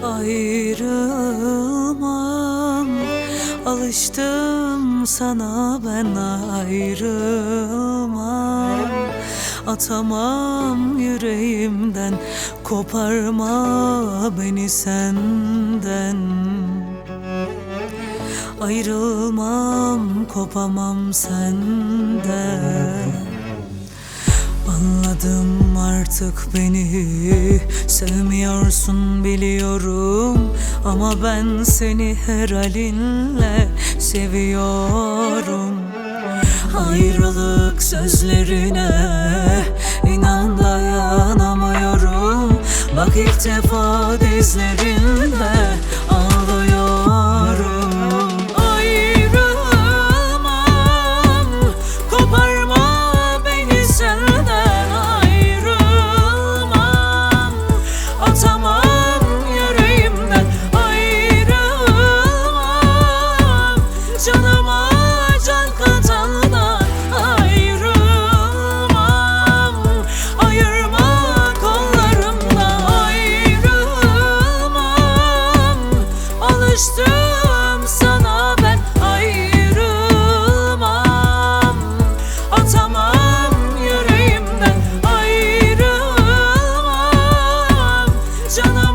Ayrılmam, alıştım sana ben, ayrılmam. Atamam yüreğimden, koparma beni senden. Ayrılmam, kopamam senden. Anladım artık beni sevmiyorsun biliyorum, ama ben seni her halinle seviyorum. Ayrılık sözlerine inan dayanamıyorum. Bak ilk defa dizlerinde ağlıyorum. Ayrılmam, koparma beni senden. Ayrılmam, atamam yüreğimden. Ayrılmam, canıma can katandan. Ayrılmam, ayırma kollarımdan. Ayrılmam, alıştım sana ben. Ayrılmam, atamam yüreğimden. Ayrılmam, canım